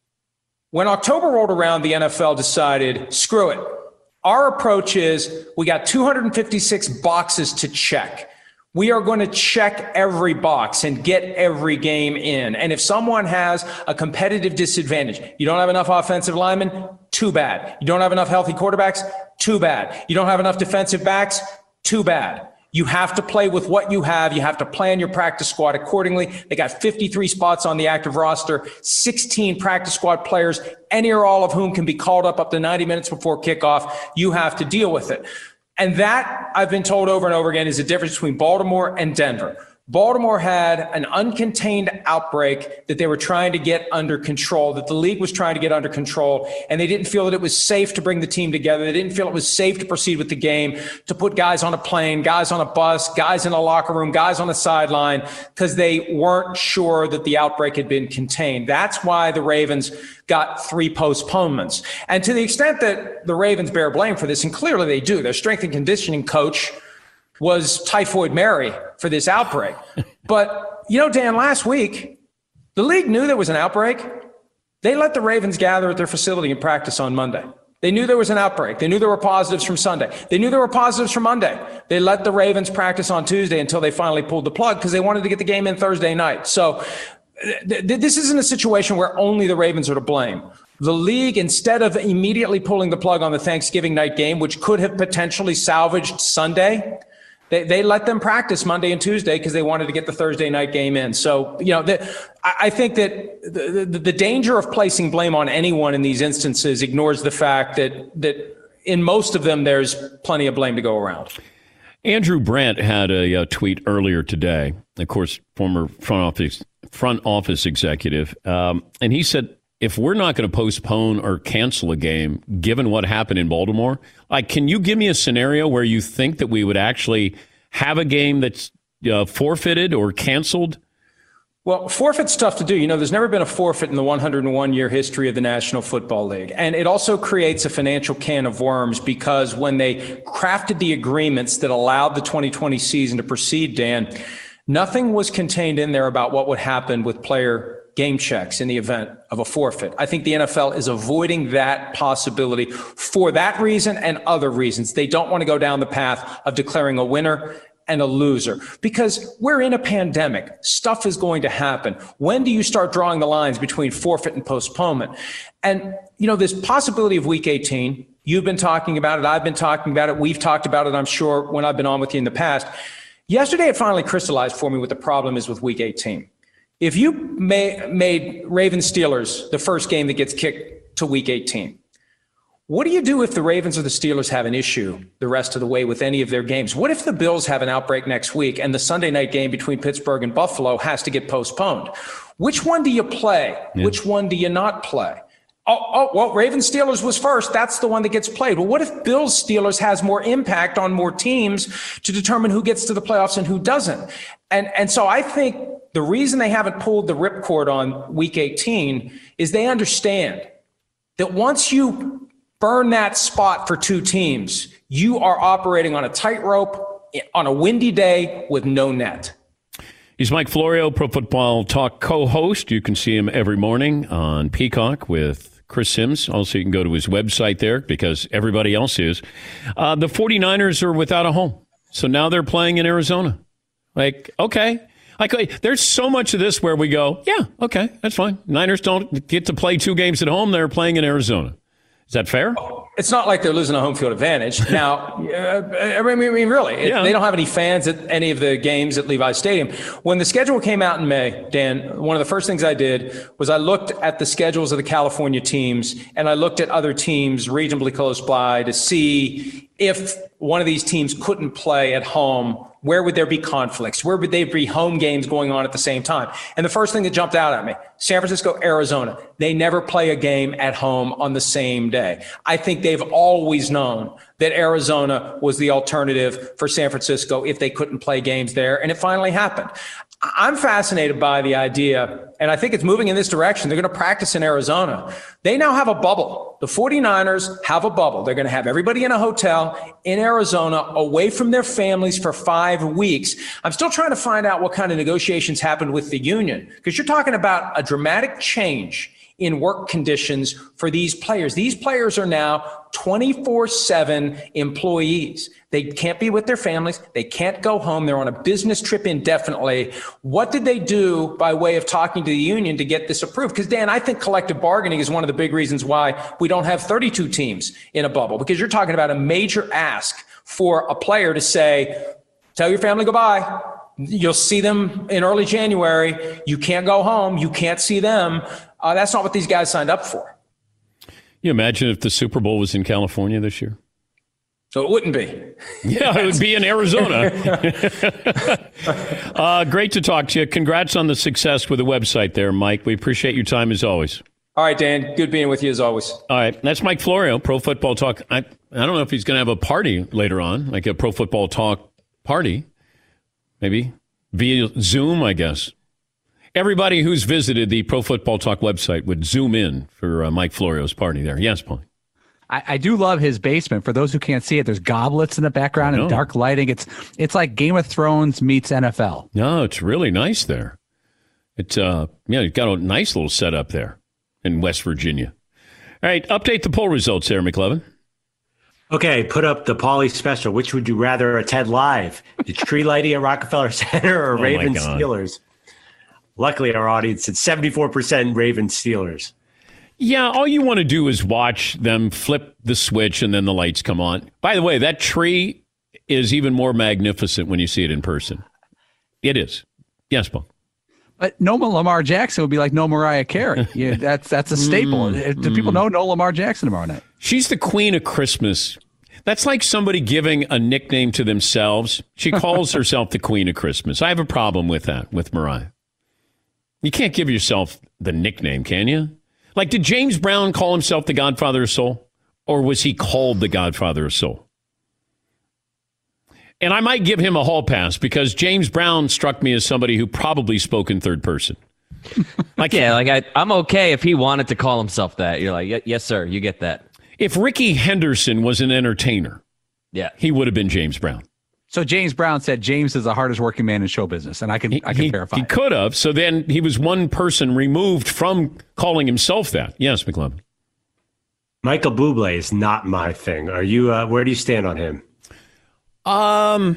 When October rolled around, the N F L decided, screw it. Our approach is we got two hundred fifty-six boxes to check. We are going to check every box and get every game in. And if someone has a competitive disadvantage, you don't have enough offensive linemen, too bad. You don't have enough healthy quarterbacks, too bad. You don't have enough defensive backs, too bad. You have to play with what you have. You have to plan your practice squad accordingly. They got fifty-three spots on the active roster, sixteen practice squad players, any or all of whom can be called up up to ninety minutes before kickoff. You have to deal with it. And that, I've been told over and over again, is the difference between Baltimore and Denver. Baltimore had an uncontained outbreak that they were trying to get under control, that the league was trying to get under control, and they didn't feel that it was safe to bring the team together. They didn't feel it was safe to proceed with the game, to put guys on a plane, guys on a bus, guys in a locker room, guys on the sideline, because they weren't sure that the outbreak had been contained. That's why the Ravens got three postponements. And to the extent that the Ravens bear blame for this, and clearly they do, their strength and conditioning coach was Typhoid Mary for this outbreak. But, you know, Dan, last week, the league knew there was an outbreak. They let the Ravens gather at their facility and practice on Monday. They knew there was an outbreak. They knew there were positives from Sunday. They knew there were positives from Monday. They let the Ravens practice on Tuesday until they finally pulled the plug because they wanted to get the game in Thursday night. So th- th- this isn't a situation where only the Ravens are to blame. The league, instead of immediately pulling the plug on the Thanksgiving night game, which could have potentially salvaged Sunday, They, they let them practice Monday and Tuesday because they wanted to get the Thursday night game in. So, you know, the, I, I think that the, the, the danger of placing blame on anyone in these instances ignores the fact that that in most of them, there's plenty of blame to go around. Andrew Brandt had a, a tweet earlier today, of course, former front office front office executive, um, and he said, if we're not going to postpone or cancel a game, given what happened in Baltimore, like, can you give me a scenario where you think that we would actually have a game that's uh, forfeited or canceled Well, forfeit's tough to do. You know, there's never been a forfeit in the one hundred one year history of the National Football League. And it also creates a financial can of worms because when they crafted the agreements that allowed the twenty twenty season to proceed, Dan, nothing was contained in there about what would happen with player game checks in the event of a forfeit. I think the N F L is avoiding that possibility for that reason and other reasons. They don't want to go down the path of declaring a winner and a loser because we're in a pandemic. Stuff is going to happen. When do you start drawing the lines between forfeit and postponement? And, you know, this possibility of week eighteen, you've been talking about it. I've been talking about it. We've talked about it, I'm sure, when I've been on with you in the past. Yesterday, it finally crystallized for me what the problem is with week eighteen. If you may, made Ravens Steelers the first game that gets kicked to week eighteen, what do you do if the Ravens or the Steelers have an issue the rest of the way with any of their games? What if the Bills have an outbreak next week and the Sunday night game between Pittsburgh and Buffalo has to get postponed? Which one do you play? Yeah. Which one do you not play? Oh, oh, well, Ravens Steelers was first. That's the one that gets played. Well, what if Bills Steelers has more impact on more teams to determine who gets to the playoffs and who doesn't? And, and so I think the reason they haven't pulled the ripcord on week eighteen is they understand that once you burn that spot for two teams, you are operating on a tightrope on a windy day with no net. He's Mike Florio, Pro Football Talk co-host. You can see him every morning on Peacock with Chris Sims. Also, you can go to his website there because everybody else is. Uh, the 49ers are without a home, so now they're playing in Arizona. Like, okay. Like, there's so much of this where we go, yeah, okay, that's fine. Niners don't get to play two games at home. They're playing in Arizona. Is that fair? It's not like they're losing a home field advantage. Now, I mean, really, yeah. They don't have any fans at any of the games at Levi Stadium. When the schedule came out in May, Dan, one of the first things I did was I looked at the schedules of the California teams, and I looked at other teams reasonably close by to see if one of these teams couldn't play at home. Where would there be conflicts? Where would there be home games going on at the same time? And the first thing that jumped out at me, San Francisco, Arizona, they never play a game at home on the same day. I think they've always known that Arizona was the alternative for San Francisco if they couldn't play games there. And it finally happened. I'm fascinated by the idea, and I think it's moving in this direction. They're going to practice in Arizona. They now have a bubble. The 49ers have a bubble. They're going to have everybody in a hotel in Arizona away from their families for five weeks. I'm still trying to find out what kind of negotiations happened with the union, because you're talking about a dramatic change in work conditions for these players. These players are now twenty-four seven employees. They can't be with their families. They can't go home. They're on a business trip indefinitely. What did they do by way of talking to the union to get this approved? Because, Dan, I think collective bargaining is one of the big reasons why we don't have thirty-two teams in a bubble, because you're talking about a major ask for a player to say, tell your family goodbye. You'll see them in early January. You can't go home. You can't see them. Uh, that's not what these guys signed up for. You imagine if the Super Bowl was in California this year? So it wouldn't be. Yeah, it would be in Arizona. uh, great to talk to you. Congrats on the success with the website there, Mike. We appreciate your time as always. All right, Dan. Good being with you as always. All right. That's Mike Florio, Pro Football Talk. I, I don't know if he's going to have a party later on, like a Pro Football Talk party. Maybe via Zoom, I guess. Everybody who's visited the Pro Football Talk website would zoom in for uh, Mike Florio's party there. Yes, Paul. I, I do love his basement. For those who can't see it, there's goblets in the background and dark lighting. It's it's like Game of Thrones meets N F L. No, it's really nice there. It's uh, yeah, you've got a nice little setup there in West Virginia. All right, update the poll results there, McLevin. Okay, put up the Pauly special. Which would you rather attend live? The tree lighting at Rockefeller Center or Oh, Ravens my God. Steelers? Luckily, our audience said seventy-four percent Ravens Steelers. Yeah, all you want to do is watch them flip the switch and then the lights come on. By the way, that tree is even more magnificent when you see it in person. It is. Yes, Paul. But no Lamar Jackson would be like no Mariah Carey. Yeah, that's that's a staple. Mm, Do people mm. know no Lamar Jackson tomorrow night? She's the queen of Christmas. That's like somebody giving a nickname to themselves. She calls herself the queen of Christmas. I have a problem with that, with Mariah. You can't give yourself the nickname, can you? Like, did James Brown call himself the Godfather of Soul? Or was he called the Godfather of Soul? And I might give him a hall pass because James Brown struck me as somebody who probably spoke in third person. Like, yeah, like I, I'm okay if he wanted to call himself that. You're like, yes, sir, you get that. If Ricky Henderson was an entertainer, yeah, he would have been James Brown. So James Brown said James is the hardest working man in show business, and I can he, I can he, verify. He it. could have. So then he was one person removed from calling himself that. Yes, McLovin. Michael Bublé is not my thing. Are you? Uh, where do you stand on him? Um,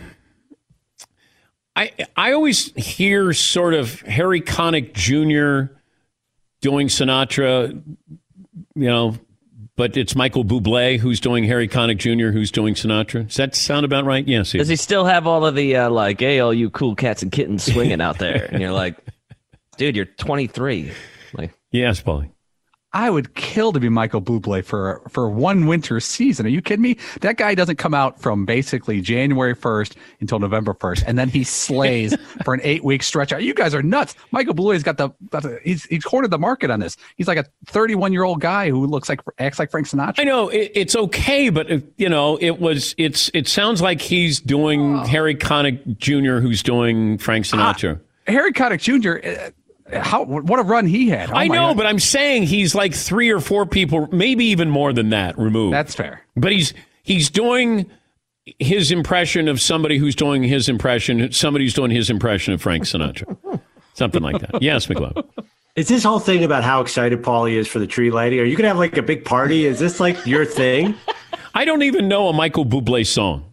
I I always hear sort of Harry Connick Junior doing Sinatra, you know, but it's Michael Bublé who's doing Harry Connick Junior who's doing Sinatra. Does that sound about right? Yes. Does he still have all of the uh, like, hey, all you cool cats and kittens swinging out there? And you're like, dude, you're twenty-three. Like, yes, Paulie. I would kill to be Michael Bublé for for one winter season. Are you kidding me? That guy doesn't come out from basically January first until November first, and then he slays for an eight week stretch. You guys are nuts. Michael Bublé's got the, got the he's he's cornered the market on this. He's like a thirty-one year old guy who looks like acts like Frank Sinatra. I know it, it's okay, but uh, you know it was it's it sounds like he's doing oh. Harry Connick Junior who's doing Frank Sinatra. Uh, Harry Connick Junior Uh, How what a run he had! Oh I know, God. But I'm saying he's like three or four people, maybe even more than that, removed. That's fair. But he's he's doing his impression of somebody who's doing his impression, somebody who's doing his impression of Frank Sinatra, something like that. Yes, McLovin. Is this whole thing about how excited Paulie is for the tree lighting? Are you gonna have like a big party? Is this like your thing? I don't even know a Michael Bublé song.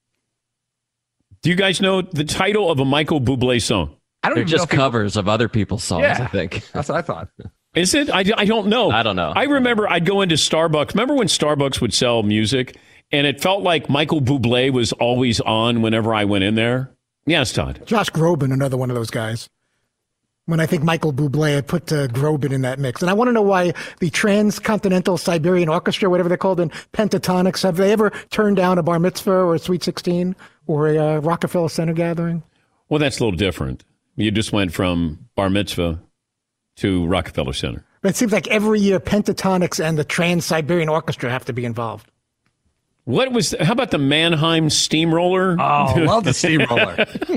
Do you guys know the title of a Michael Bublé song? I don't They're even just know people... covers of other people's songs, yeah, I think. That's what I thought. Is it? I, I don't know. I don't know. I remember I'd go into Starbucks. Remember when Starbucks would sell music and it felt like Michael Bublé was always on whenever I went in there? Yes, Todd. Josh Groban, another one of those guys. When I think Michael Bublé, I put uh, Groban in that mix. And I want to know why the Transcontinental Siberian Orchestra, whatever they're called, and Pentatonics, have they ever turned down a bar mitzvah or a Sweet sixteen or a uh, Rockefeller Center gathering? Well, that's a little different. You just went from bar mitzvah to Rockefeller Center. But it seems like every year Pentatonics and the Trans-Siberian Orchestra have to be involved. What was, how about the Mannheim Steamroller? Oh, love the Steamroller.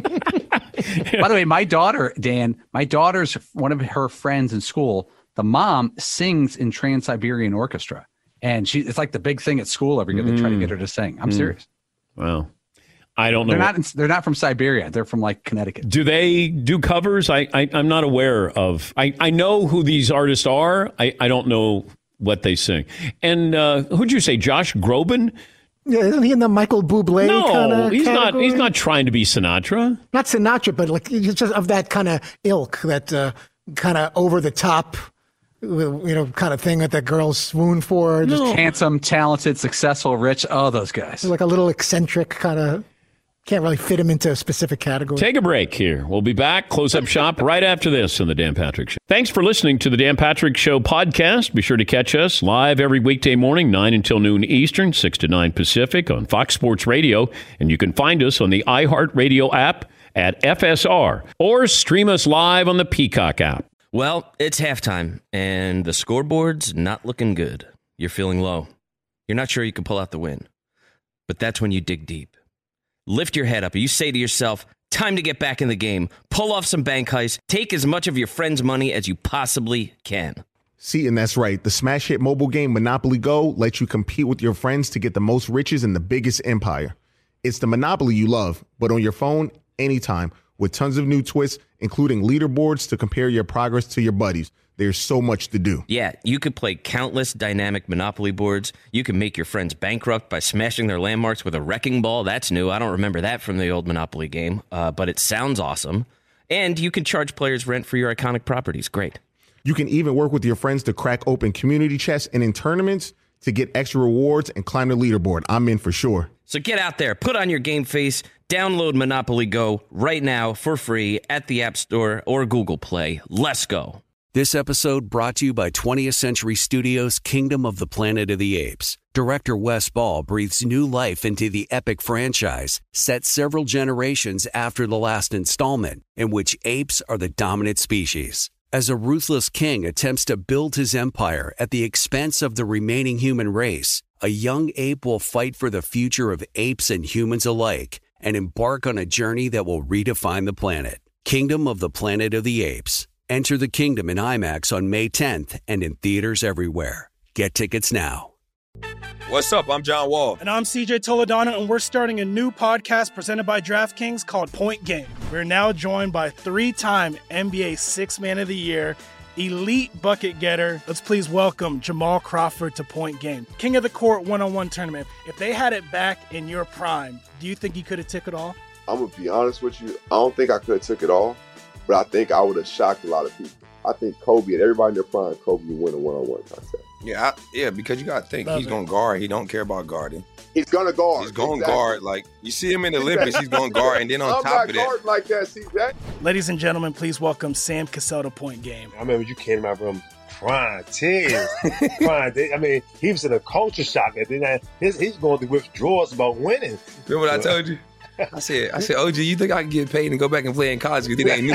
By the way, my daughter, Dan, my daughter's, one of her friends in school, the mom sings in Trans-Siberian Orchestra. And she, it's like the big thing at school every year. They try to get her to sing. I'm Mm. serious. Wow. I don't know. They're not. They're not from Siberia. They're from like Connecticut. Do they do covers? I, I I'm not aware of. I, I know who these artists are. I, I don't know what they sing. And uh, who'd you say? Josh Groban? Yeah, isn't he in the Michael Bublé no, kind of he's category? not. He's not trying to be Sinatra. Not Sinatra, but like he's just of that kind of ilk, that uh, kind of over the top, you know, kind of thing that the girls swoon for. Just No. handsome, talented, successful, rich. Oh, those guys. Like a little eccentric kind of. Can't really fit him into a specific category. Take a break here. We'll be back. Close up shop right after this on the Dan Patrick Show. Thanks for listening to the Dan Patrick Show podcast. Be sure to catch us live every weekday morning, nine until noon Eastern, six to nine Pacific on Fox Sports Radio. And you can find us on the iHeartRadio app at F S R or stream us live on the Peacock app. Well, it's halftime, and the scoreboard's not looking good. You're feeling low. You're not sure you can pull out the win. But that's when you dig deep. Lift your head up. You say to yourself, time to get back in the game. Pull off some bank heists. Take as much of your friend's money as you possibly can. See, and that's right. The smash hit mobile game Monopoly Go lets you compete with your friends to get the most riches in the biggest empire. It's the Monopoly you love, but on your phone, anytime, with tons of new twists, including leaderboards to compare your progress to your buddies. There's so much to do. Yeah, you could play countless dynamic Monopoly boards. You can make your friends bankrupt by smashing their landmarks with a wrecking ball. That's new. I don't remember that from the old Monopoly game, uh, but it sounds awesome. And you can charge players rent for your iconic properties. Great. You can even work with your friends to crack open community chests and in tournaments to get extra rewards and climb the leaderboard. I'm in for sure. So get out there, put on your game face, download Monopoly Go right now for free at the App Store or Google Play. Let's go. This episode brought to you by twentieth Century Studios' Kingdom of the Planet of the Apes. Director Wes Ball breathes new life into the epic franchise, set several generations after the last installment, in which apes are the dominant species. As a ruthless king attempts to build his empire at the expense of the remaining human race, a young ape will fight for the future of apes and humans alike and embark on a journey that will redefine the planet. Kingdom of the Planet of the Apes. Enter the kingdom in IMAX on May tenth and in theaters everywhere. Get tickets now. What's up? I'm John Wall. And I'm C J Toledano, and we're starting a new podcast presented by DraftKings called Point Game. We're now joined by three-time N B A Sixth Man of the Year, elite bucket getter. Let's please welcome Jamal Crawford to Point Game. King of the Court one-on-one tournament. If they had it back in your prime, do you think you could have took it all? I'm going to be honest with you. I don't think I could have took it all, but I think I would have shocked a lot of people. I think Kobe and everybody in their prime, Kobe would win a one-on-one contest. Yeah, I, yeah, because you got to think, Love he's going to guard. He don't care about guarding. He's going to guard. He's going to exactly. guard. Like, you see him in the Olympics, he's going to guard. And then on I'm top of not that. like that, C J. Ladies and gentlemen, please welcome Sam Cassell to Point Game. I remember you came out from prime tears. prime, I mean, he was in a culture shock. And then his, he's going through withdrawals about winning. Remember what I told you? I said, I said, O G, you think I can get paid and go back and play in college because it ain't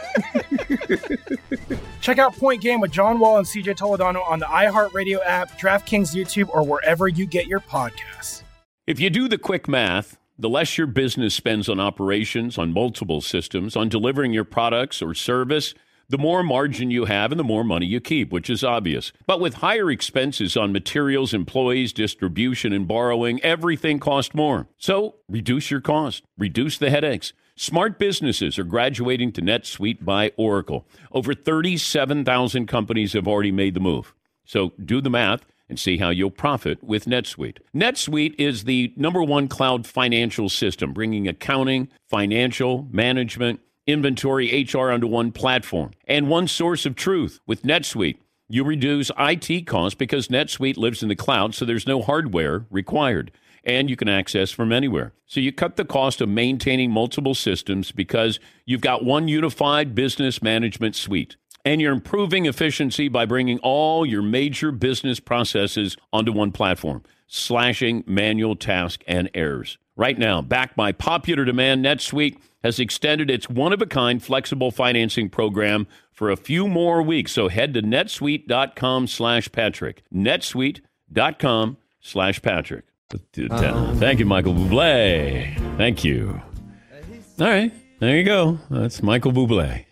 it? Check out Point Game with John Wall and C J Toledano on the iHeartRadio app, DraftKings YouTube, or wherever you get your podcasts. If you do the quick math, the less your business spends on operations, on multiple systems, on delivering your products or service, the more margin you have and the more money you keep, which is obvious. But with higher expenses on materials, employees, distribution, and borrowing, everything costs more. So reduce your cost, reduce the headaches. Smart businesses are graduating to NetSuite by Oracle. Over thirty-seven thousand companies have already made the move. So do the math and see how you'll profit with NetSuite. NetSuite is the number one cloud financial system, bringing accounting, financial, management, inventory, H R onto one platform and one source of truth. With NetSuite, you reduce I T costs because NetSuite lives in the cloud, so there's no hardware required. And you can access from anywhere. So you cut the cost of maintaining multiple systems because you've got one unified business management suite. And you're improving efficiency by bringing all your major business processes onto one platform, slashing manual tasks and errors. Right now, backed by popular demand, NetSuite has extended its one-of-a-kind flexible financing program for a few more weeks. So head to netsuite.com slash Patrick. netsuite.com slash Patrick. Um, Thank you, Michael Bublé. Thank you. All right, there you go. That's Michael Bublé.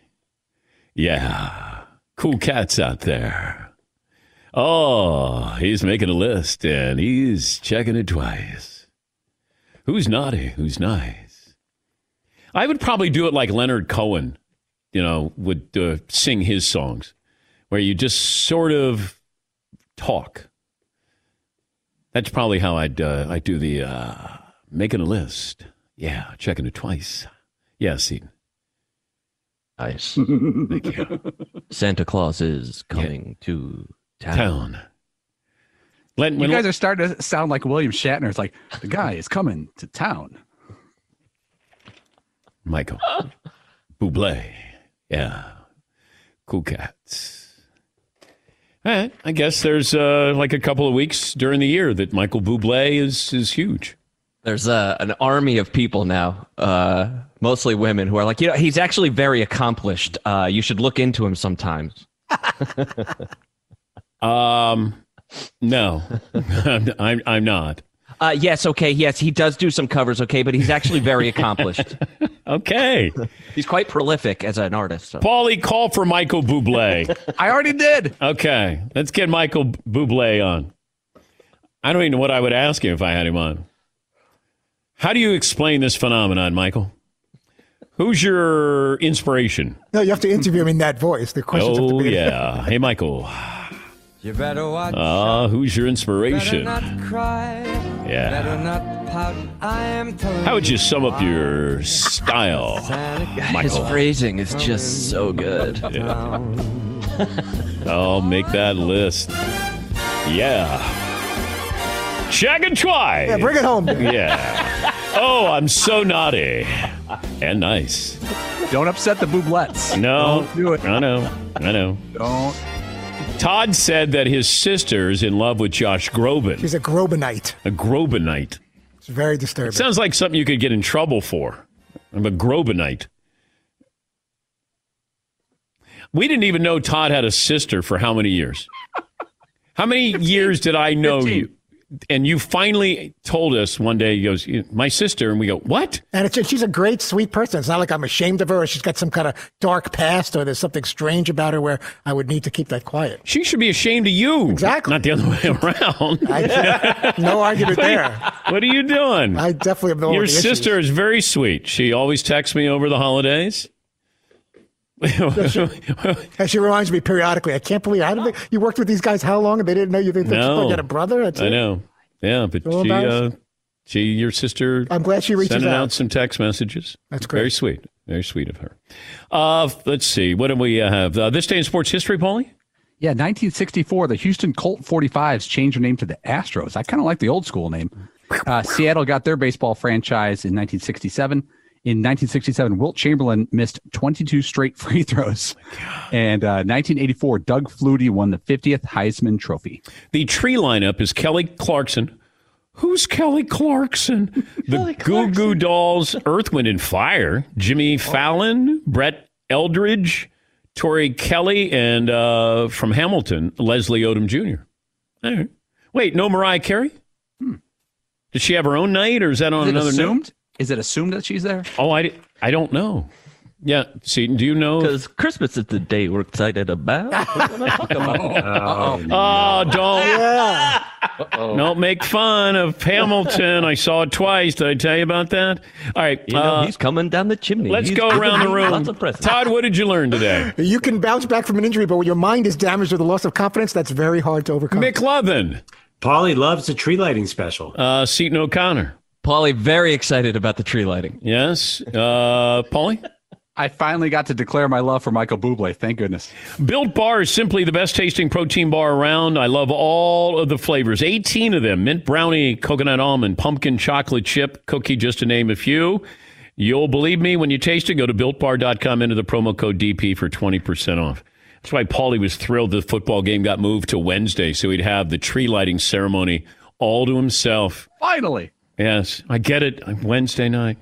Yeah, cool cats out there. Oh, he's making a list, and he's checking it twice. Who's naughty? Who's nice? I would probably do it like Leonard Cohen, you know, would uh, sing his songs, where you just sort of talk. That's probably how I'd uh, I do the uh, making a list. Yeah, checking it twice. Yeah, Seton. Nice. Thank you. Santa Claus is coming yeah. to town. town. Let, you guys are starting to sound like William Shatner. It's like, the guy is coming to town. Michael. Bublé. Yeah. Cool cats. All right. I guess there's uh, like a couple of weeks during the year that Michael Bublé is is huge. There's uh, an army of people now, uh, mostly women, who are like, you know, he's actually very accomplished. Uh, you should look into him sometimes. um, no, I'm, I'm I'm not. Uh, yes, okay, yes, he does do some covers, okay, but he's actually very accomplished. Okay. He's quite prolific as an artist. So. Paulie, call for Michael Bublé. I already did. Okay, let's get Michael Bublé on. I don't even know what I would ask him if I had him on. How do you explain this phenomenon, Michael? Who's your inspiration? No, you have to interview him in that voice. The questions oh, have to be yeah. Hey, Michael. You better watch Ah, uh, who's your inspiration? Better not cry. Yeah. Better not pout. I am telling How would you sum up your style, Michael? His phrasing is just so good. Yeah. I'll make that list. Yeah. Check and try. Yeah, bring it home. Yeah. Oh, I'm so naughty and nice. Don't upset the Bublettes. No. Don't do it. I know. I know. Don't. Todd said that his sister's in love with Josh Groban. She's a Grobanite. A Grobanite. It's very disturbing. It sounds like something you could get in trouble for. I'm a Grobanite. We didn't even know Todd had a sister for how many years? How many years did I know fifteen. you? and you finally told us one day, he goes, my sister, and we go, what? And it's, she's a great, sweet person. It's not like I'm ashamed of her or she's got some kind of dark past or there's something strange about her where I would need to keep that quiet. She should be ashamed of you. Exactly. Not the other way around. I, no argument what there. Are you, what are you doing? I definitely have no Your issues. sister is very sweet. She always texts me over the holidays. she, and she reminds me periodically. I can't believe how did they, you worked with these guys how long and they didn't know you. They think no, you had a brother. That's I it. know. Yeah, but she, uh, she, your sister. I'm glad she reaches sending out. out some text messages. That's great. Very sweet. Very sweet of her. Uh, let's see. What do we have? Uh, this day in sports history, Paulie? Yeah, nineteen sixty-four, the Houston Colt forty-fives changed their name to the Astros. I kind of like the old school name. Uh, Seattle got their baseball franchise in nineteen sixty-seven. In nineteen sixty-seven, Wilt Chamberlain missed twenty-two straight free throws. Oh and uh, nineteen eighty-four, Doug Flutie won the fiftieth Heisman Trophy. The tree lineup is Kelly Clarkson. Who's Kelly Clarkson? The Kelly Goo Clarkson. Goo Dolls, Earth, Wind, and Fire, Jimmy Fallon, Brett Eldridge, Tori Kelly, and uh, from Hamilton, Leslie Odom Junior All right. Wait, no Mariah Carey? Hmm. Did she have her own night, or is that on Is it another assumed? night? Is it assumed that she's there? Oh, I, I don't know. Yeah, see, do you know? Because Christmas is the day we're excited about. What we're talk about. Oh, oh, don't. Yeah. Don't make fun of Hamilton. I saw it twice. Did I tell you about that? All right. You know, uh, he's coming down the chimney. let's He's go giving around the me room. Lots of presents. Todd, what did you learn today? You can bounce back from an injury, but when your mind is damaged or the loss of confidence, that's very hard to overcome. McLovin. Paulie loves the tree lighting special. Uh, Seton O'Connor. Paulie, very excited about the tree lighting. Yes. Uh, Paulie? I finally got to declare my love for Michael Bublé. Thank goodness. Built Bar is simply the best tasting protein bar around. I love all of the flavors. eighteen of them. Mint brownie, coconut almond, pumpkin chocolate chip, cookie, just to name a few. You'll believe me when you taste it. Go to built bar dot com, enter the promo code D P for twenty percent off. That's why Paulie was thrilled the football game got moved to Wednesday, so he'd have the tree lighting ceremony all to himself. Finally. Yes, I get it. Wednesday night.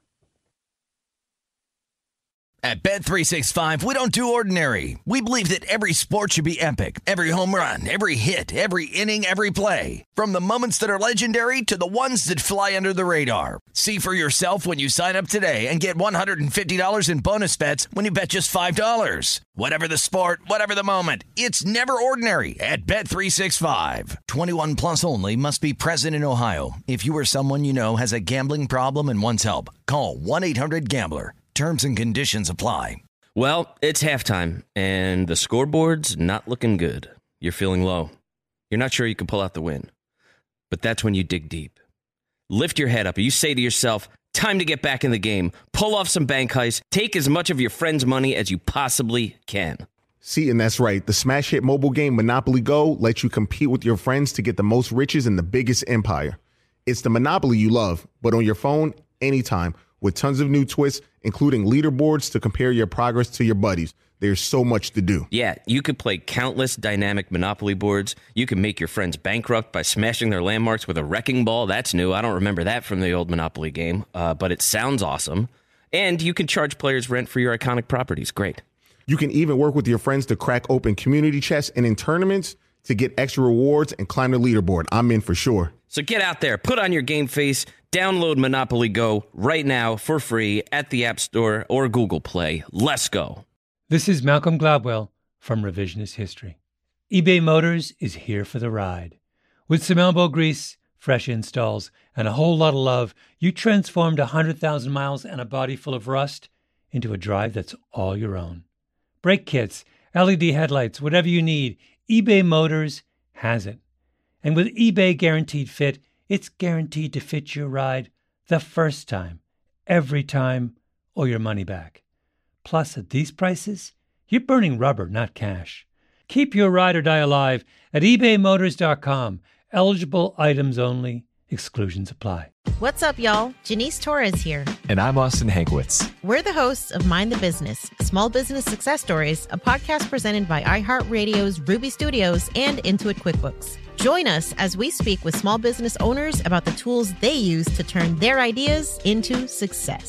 At Bet three sixty-five, we don't do ordinary. We believe that every sport should be epic. Every home run, every hit, every inning, every play. From the moments that are legendary to the ones that fly under the radar. See for yourself when you sign up today and get one hundred fifty dollars in bonus bets when you bet just five dollars. Whatever the sport, whatever the moment, it's never ordinary at Bet three sixty-five. twenty-one plus only. Must be present in Ohio. If you or someone you know has a gambling problem and wants help, call one eight hundred gambler. Terms and conditions apply. Well, it's halftime, and the scoreboard's not looking good. You're feeling low. You're not sure you can pull out the win. But that's when you dig deep. Lift your head up, and you say to yourself, time to get back in the game. Pull off some bank heists. Take as much of your friend's money as you possibly can. See, and that's right. The smash hit mobile game Monopoly Go lets you compete with your friends to get the most riches in the biggest empire. It's the Monopoly you love, but on your phone, anytime, with tons of new twists, including leaderboards to compare your progress to your buddies. There's so much to do. Yeah, you could play countless dynamic Monopoly boards. You can make your friends bankrupt by smashing their landmarks with a wrecking ball. That's new. I don't remember that from the old Monopoly game, uh, but it sounds awesome. And you can charge players rent for your iconic properties. Great. You can even work with your friends to crack open community chests and in tournaments to get extra rewards and climb the leaderboard. I'm in for sure. So get out there, put on your game face, download Monopoly Go right now for free at the App Store or Google Play. Let's go. This is Malcolm Gladwell from Revisionist History. eBay Motors is here for the ride. With some elbow grease, fresh installs, and a whole lot of love, you transformed one hundred thousand miles and a body full of rust into a drive that's all your own. Brake kits, L E D headlights, whatever you need, eBay Motors has it. And with eBay Guaranteed Fit, it's guaranteed to fit your ride the first time, every time, or your money back. Plus, at these prices, you're burning rubber, not cash. Keep your ride or die alive at ebay motors dot com. Eligible items only. Exclusions apply. What's up, y'all? Janice Torres here. And I'm Austin Hankwitz. We're the hosts of Mind the Business, Small Business Success Stories, a podcast presented by iHeartRadio's Ruby Studios and Intuit QuickBooks. Join us as we speak with small business owners about the tools they use to turn their ideas into success.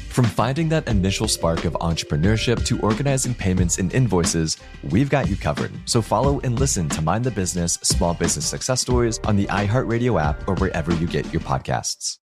From finding that initial spark of entrepreneurship to organizing payments and invoices, we've got you covered. So follow and listen to Mind the Business Small Business Success Stories on the iHeartRadio app or wherever you get your podcasts.